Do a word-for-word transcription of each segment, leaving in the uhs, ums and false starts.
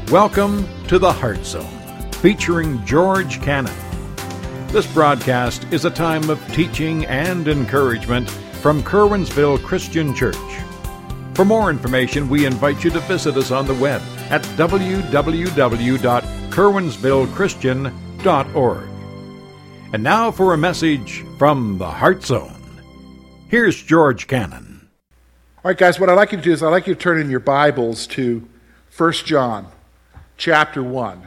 Welcome to the Heart Zone, featuring George Cannon. This broadcast is a time of teaching and encouragement from Curwensville Christian Church. For more information, we invite you to visit us on the web at w w w dot curwensville christian dot org. And now for a message from the Heart Zone. Here's George Cannon. All right, guys, what I'd like you to do is I'd like you to turn in your Bibles to First John chapter one.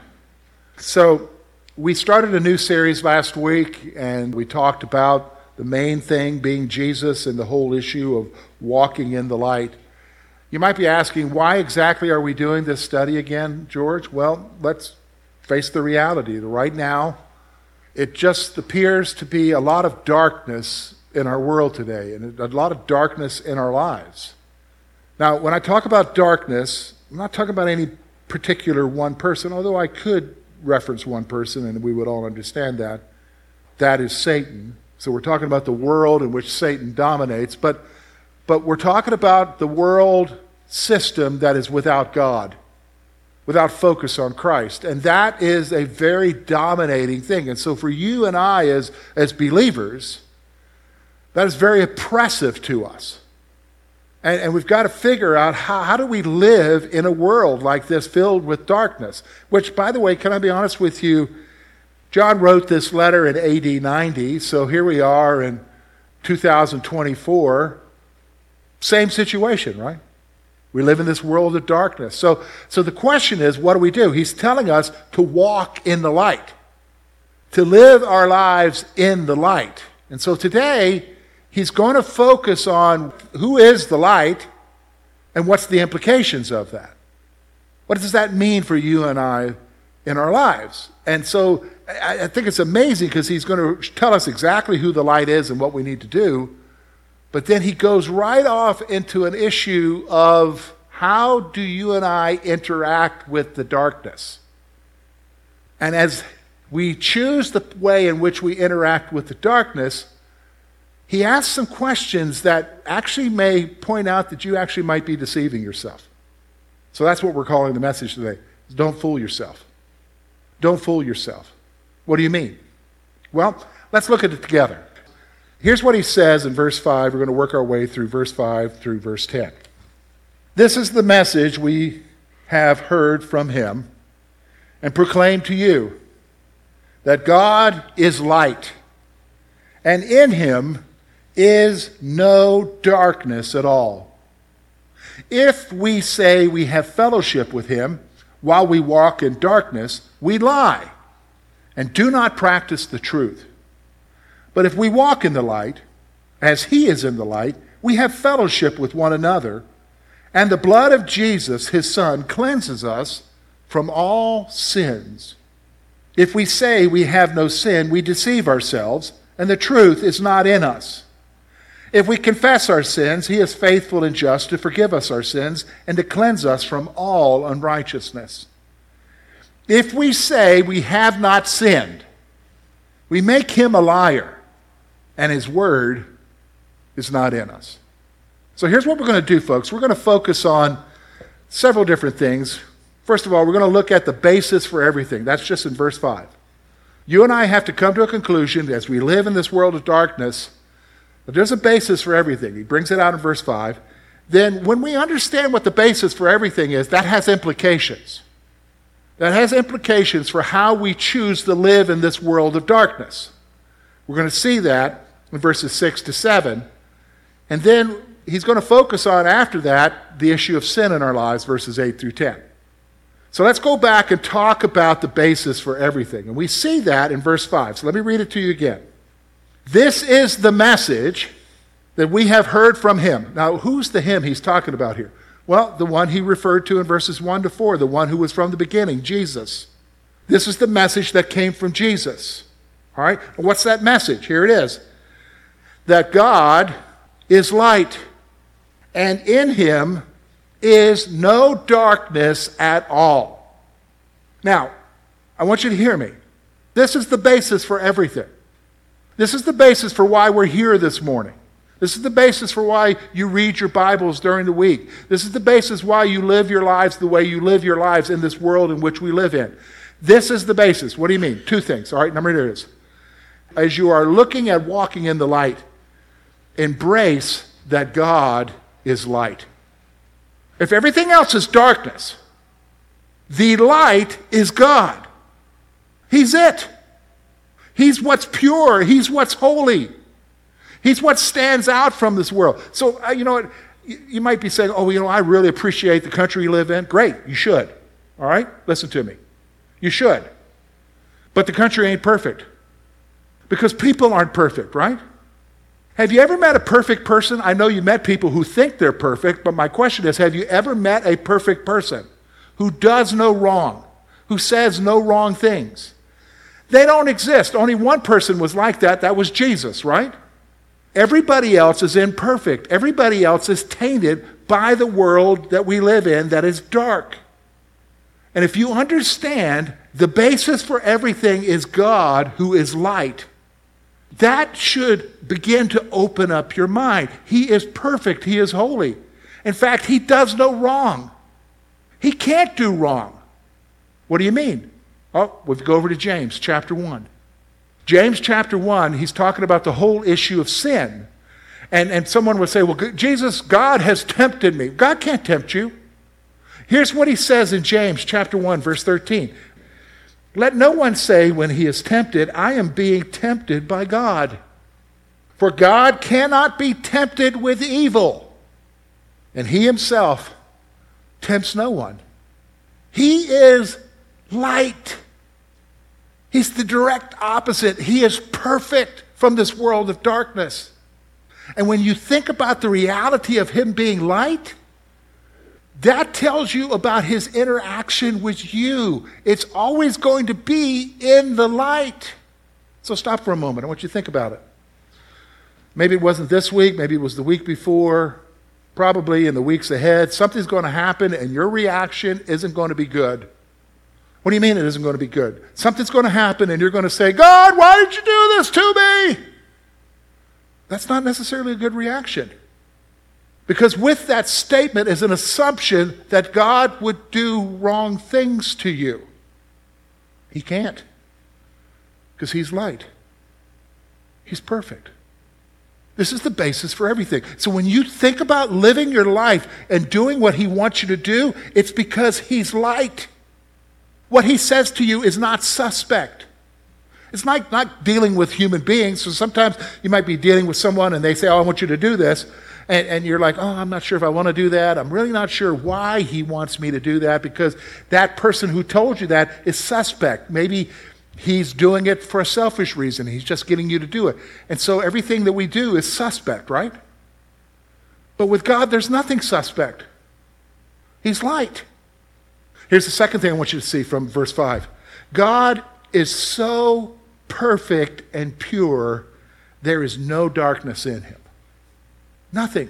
So we started a new series last week, and we talked about the main thing being Jesus and the whole issue of walking in the light. You might be asking, why exactly are we doing this study again, George? Well, let's face the reality. Right now, it just appears to be a lot of darkness in our world today, and a lot of darkness in our lives. Now, when I talk about darkness, I'm not talking about any particular one person, although I could reference one person and we would all understand that. That is Satan. So we're talking about the world in which Satan dominates, but but we're talking about the world system that is without God, without focus on Christ. And that is a very dominating thing. And so for you and I as, as believers, that is very oppressive to us. And, and we've got to figure out how, how do we live in a world like this filled with darkness? Which, by the way, can I be honest with you, John wrote this letter in A D ninety, so here we are in two thousand twenty-four. Same situation, right? We live in this world of darkness. So, so the question is, what do we do? He's telling us to walk in the light, to live our lives in the light. And so today, he's going to focus on who is the light and what's the implications of that. What does that mean for you and I in our lives? And so I, I think it's amazing because he's going to tell us exactly who the light is and what we need to do. But then he goes right off into an issue of how do you and I interact with the darkness? And as we choose the way in which we interact with the darkness, he asks some questions that actually may point out that you actually might be deceiving yourself. So that's what we're calling the message today. Don't fool yourself. Don't fool yourself. What do you mean? Well, let's look at it together. Here's what he says in verse five. We're going to work our way through verse five through verse ten. This is the message we have heard from him and proclaimed to you, that God is light, and in him is no darkness at all. If we say we have fellowship with him while we walk in darkness, we lie and do not practice the truth. But if we walk in the light, as he is in the light, we have fellowship with one another, and the blood of Jesus, his son, cleanses us from all sins. If we say we have no sin, we deceive ourselves, and the truth is not in us. If we confess our sins, he is faithful and just to forgive us our sins and to cleanse us from all unrighteousness. If we say we have not sinned, we make him a liar, and his word is not in us. So here's what we're going to do, folks. We're going to focus on several different things. First of all, we're going to look at the basis for everything. That's just in verse five. You and I have to come to a conclusion as we live in this world of darkness that there's a basis for everything. He brings it out in verse five. Then when we understand what the basis for everything is, that has implications. That has implications for how we choose to live in this world of darkness. We're going to see that in verses six to seven. And then he's going to focus on, after that, the issue of sin in our lives, verses eight through ten. So let's go back and talk about the basis for everything. And we see that in verse five. So let me read it to you again. This is the message that we have heard from him. Now, who's the him he's talking about here? Well, the one he referred to in verses one to four, the one who was from the beginning, Jesus. This is the message that came from Jesus. All right? And what's that message? Here it is. That God is light, and in him is no darkness at all. Now, I want you to hear me. This is the basis for everything. This is the basis for why we're here this morning. This is the basis for why you read your Bibles during the week. This is the basis why you live your lives the way you live your lives in this world in which we live in. This is the basis. What do you mean? Two things. All right, number two is, as you are looking at walking in the light, embrace that God is light. If everything else is darkness, the light is God. He's it. He's what's pure. He's what's holy. He's what stands out from this world. So, uh, you know what? You, you might be saying, oh, you know, I really appreciate the country we live in. Great, you should. All right? Listen to me. You should. But the country ain't perfect. Because people aren't perfect, right? Have you ever met a perfect person? I know you met people who think they're perfect, but my question is, have you ever met a perfect person who does no wrong, who says no wrong things? They don't exist. Only one person was like that. That was Jesus, right? Everybody else is imperfect. Everybody else is tainted by the world that we live in that is dark. And if you understand the basis for everything is God who is light, that should begin to open up your mind. He is perfect. He is holy. In fact, he does no wrong. He can't do wrong. What do you mean? Oh, we go over to James chapter one. James chapter one, he's talking about the whole issue of sin. And, and someone would say, well, Jesus, God has tempted me. God can't tempt you. Here's what he says in James chapter one, verse thirteen. Let no one say when he is tempted, I am being tempted by God. For God cannot be tempted with evil, and he himself tempts no one. He is light. He's the direct opposite. He is perfect from this world of darkness. And when you think about the reality of him being light, that tells you about his interaction with you. It's always going to be in the light. So stop for a moment. I want you to think about it. Maybe it wasn't this week. Maybe it was the week before. Probably in the weeks ahead. Something's going to happen and your reaction isn't going to be good. What do you mean it isn't going to be good? Something's going to happen and you're going to say, God, why did you do this to me? That's not necessarily a good reaction. Because with that statement is an assumption that God would do wrong things to you. He can't. Because he's light. He's perfect. This is the basis for everything. So when you think about living your life and doing what he wants you to do, it's because he's light. What he says to you is not suspect. It's not, not dealing with human beings. So sometimes you might be dealing with someone and they say, oh, I want you to do this. And, and you're like, oh, I'm not sure if I want to do that. I'm really not sure why he wants me to do that, because that person who told you that is suspect. Maybe he's doing it for a selfish reason. He's just getting you to do it. And so everything that we do is suspect, right? But with God, there's nothing suspect. He's light. Here's the second thing I want you to see from verse five. God is so perfect and pure, there is no darkness in him. Nothing.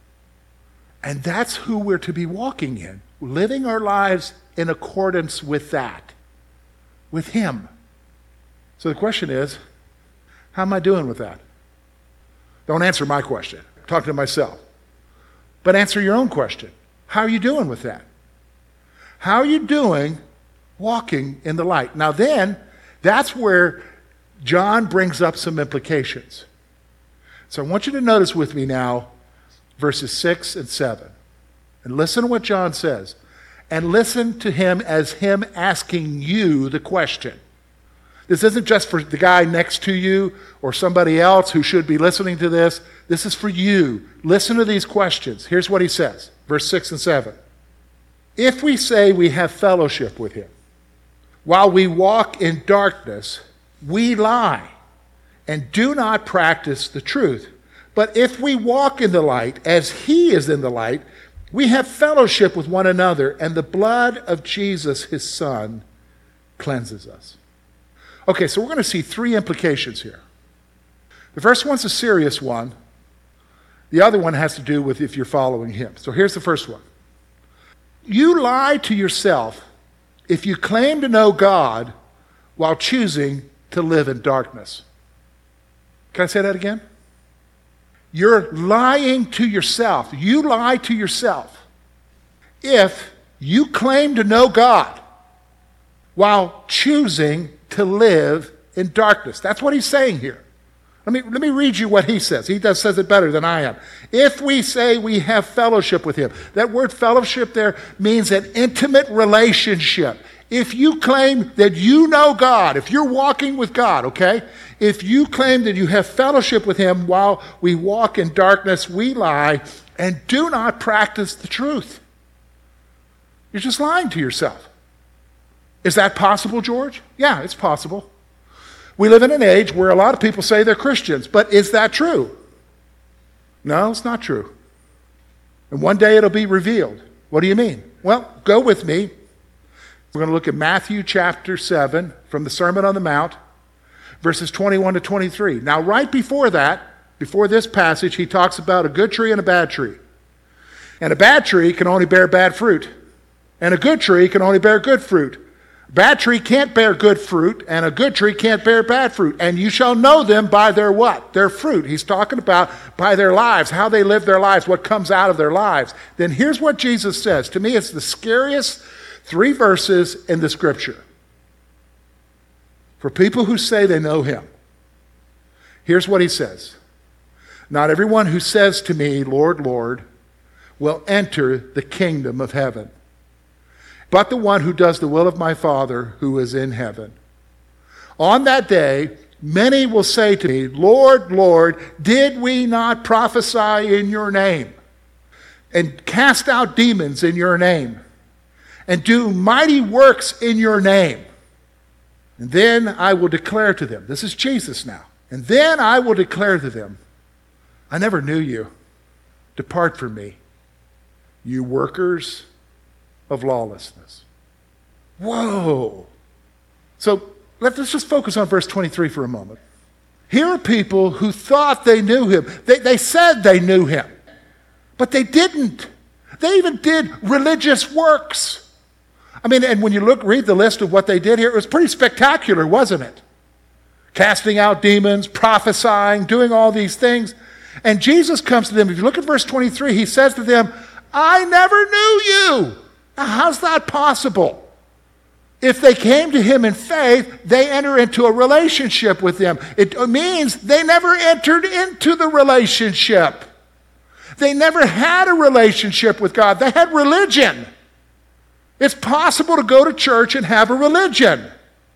And that's who we're to be walking in, living our lives in accordance with that, with him. So the question is, how am I doing with that? Don't answer my question. I'm talking to myself. But answer your own question. How are you doing with that? How are you doing walking in the light? Now then, that's where John brings up some implications. So I want you to notice with me now verses six and seven. And listen to what John says. And listen to him as him asking you the question. This isn't just for the guy next to you or somebody else who should be listening to this. This is for you. Listen to these questions. Here's what he says, verse six and seven. If we say we have fellowship with him, while we walk in darkness, we lie and do not practice the truth. But if we walk in the light, as he is in the light, we have fellowship with one another, and the blood of Jesus, his son, cleanses us. Okay, so we're going to see three implications here. The first one's a serious one. The other one has to do with if you're following him. So here's the first one. You lie to yourself if you claim to know God while choosing to live in darkness. Can I say that again? You're lying to yourself. You lie to yourself if you claim to know God while choosing to live in darkness. That's what he's saying here. Let me, let me read you what he says. He does says it better than I am. If we say we have fellowship with him, that word fellowship there means an intimate relationship. If you claim that you know God, if you're walking with God, okay? If you claim that you have fellowship with him while we walk in darkness, we lie and do not practice the truth. You're just lying to yourself. Is that possible, George? Yeah, it's possible. We live in an age where a lot of people say they're Christians, but is that true? No, it's not true. And one day it'll be revealed. What do you mean? Well, go with me. We're going to look at Matthew chapter seven from the Sermon on the Mount, verses twenty-one to twenty-three. Now, right before that, before this passage, he talks about a good tree and a bad tree. And a bad tree can only bear bad fruit. And a good tree can only bear good fruit. A bad tree can't bear good fruit, and a good tree can't bear bad fruit. And you shall know them by their what? Their fruit. He's talking about by their lives, how they live their lives, what comes out of their lives. Then here's what Jesus says. To me, it's the scariest three verses in the Scripture. For people who say they know him, here's what he says. Not everyone who says to me, Lord, Lord, will enter the kingdom of heaven, but the one who does the will of my Father who is in heaven. On that day, many will say to me, Lord, Lord, did we not prophesy in your name, and cast out demons in your name, and do mighty works in your name? And then I will declare to them, this is Jesus now, and then I will declare to them, I never knew you. Depart from me, you workers of lawlessness. Whoa. So let's just focus on verse twenty-three for a moment. Here are people who thought they knew him. They, they said they knew him, but they didn't. They even did religious works. I mean, and when you look, read the list of what they did here, it was pretty spectacular, wasn't it? Casting out demons, prophesying, doing all these things. And Jesus comes to them. If you look at verse twenty-three, he says to them, I never knew you. Now, how's that possible? If they came to him in faith, they enter into a relationship with him. It means they never entered into the relationship. They never had a relationship with God. They had religion. It's possible to go to church and have a religion,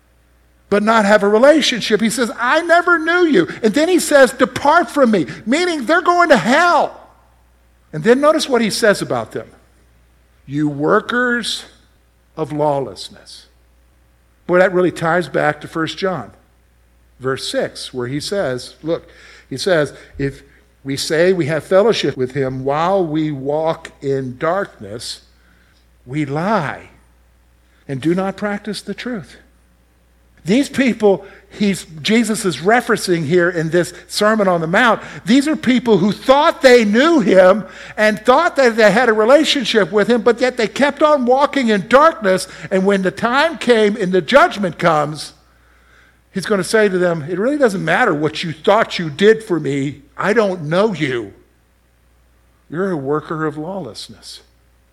but not have a relationship. He says, I never knew you. And then he says, depart from me, meaning they're going to hell. And then notice what he says about them. You workers of lawlessness. Boy, that really ties back to First John, verse six, where he says, look, he says, if we say we have fellowship with him while we walk in darkness, we lie and do not practice the truth. These people he's, Jesus is referencing here in this Sermon on the Mount, these are people who thought they knew him and thought that they had a relationship with him, but yet they kept on walking in darkness. And when the time came and the judgment comes, he's going to say to them, it really doesn't matter what you thought you did for me. I don't know you. You're a worker of lawlessness.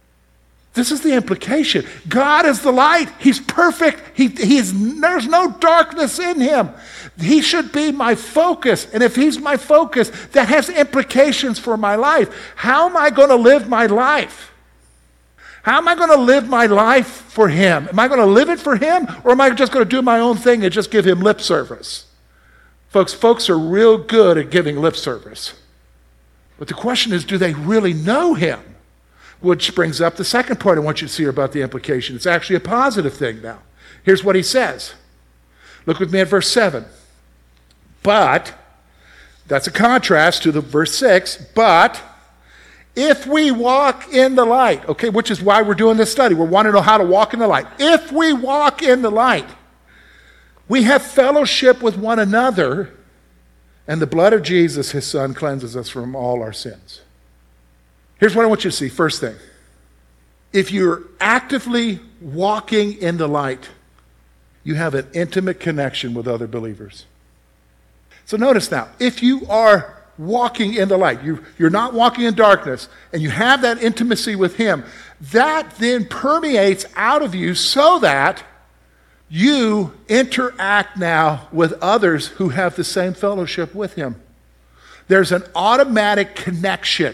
This is the implication. God is the light. He's perfect. He, he's, there's no darkness in him. He should be my focus. And if he's my focus, that has implications for my life. How am I going to live my life? How am I going to live my life for him? Am I going to live it for him, or am I just going to do my own thing and just give him lip service? Folks, folks are real good at giving lip service. But the question is, do they really know him? Which brings up the second point I want you to see about the implication. It's actually a positive thing now. Here's what he says. Look with me at verse seven. But, that's a contrast to the verse six, but if we walk in the light, okay, which is why we're doing this study. We want to know how to walk in the light. If we walk in the light, we have fellowship with one another, and the blood of Jesus, his son, cleanses us from all our sins. Here's what I want you to see. First thing, if you're actively walking in the light, you have an intimate connection with other believers. So notice now, if you are walking in the light, you, you're not walking in darkness, and you have that intimacy with him, that then permeates out of you so that you interact now with others who have the same fellowship with him. There's an automatic connection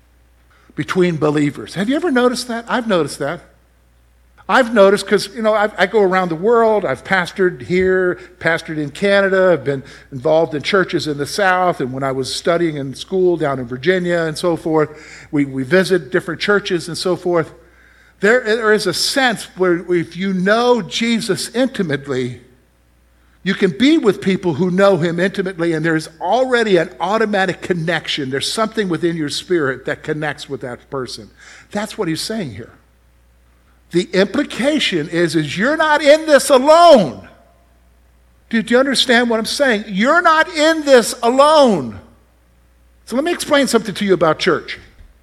between believers. Have you ever noticed that? I've noticed that. I've noticed because, you know, I, I go around the world. I've pastored here, pastored in Canada. I've been involved in churches in the South. And when I was studying in school down in Virginia and so forth, we, we visit different churches and so forth. There, there is a sense where if you know Jesus intimately, you can be with people who know him intimately, and there's already an automatic connection. There's something within your spirit that connects with that person. That's what he's saying here. The implication is, is you're not in this alone. Do, do you understand what I'm saying? You're not in this alone. So let me explain something to you about church.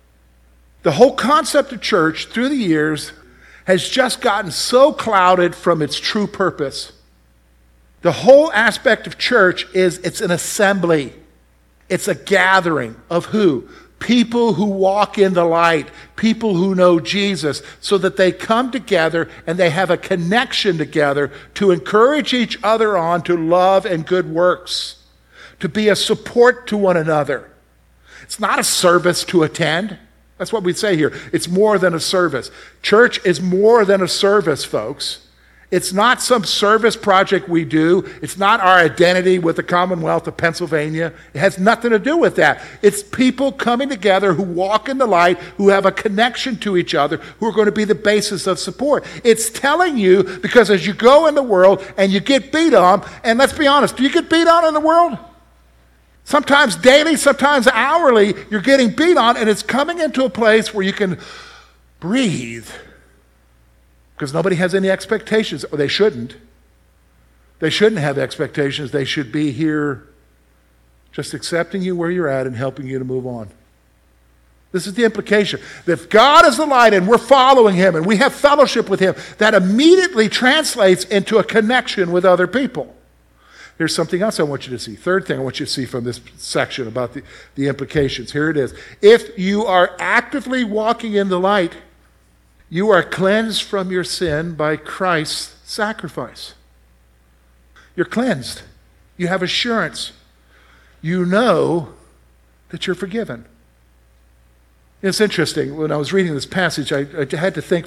The whole concept of church through the years has just gotten so clouded from its true purpose. The whole aspect of church is it's an assembly. It's a gathering of who? People who walk in the light, people who know Jesus, so that they come together and they have a connection together to encourage each other on to love and good works, to be a support to one another. It's not a service to attend. That's what we say here. It's more than a service. Church is more than a service, folks. It's not some service project we do. It's not our identity with the Commonwealth of Pennsylvania. It has nothing to do with that. It's people coming together who walk in the light, who have a connection to each other, who are going to be the basis of support. It's telling you, because as you go in the world and you get beat on, and let's be honest, do you get beat on in the world? Sometimes daily, sometimes hourly, you're getting beat on, and it's coming into a place where you can breathe. Because nobody has any expectations, or they shouldn't. They shouldn't have expectations. They should be here just accepting you where you're at and helping you to move on. This is the implication. That if God is the light and we're following him and we have fellowship with him, that immediately translates into a connection with other people. Here's something else I want you to see. Third thing I want you to see from this section about the, the implications. Here it is. If you are actively walking in the light, you are cleansed from your sin by Christ's sacrifice. You're cleansed. You have assurance. You know that you're forgiven. It's interesting. When I was reading this passage, I, I had to think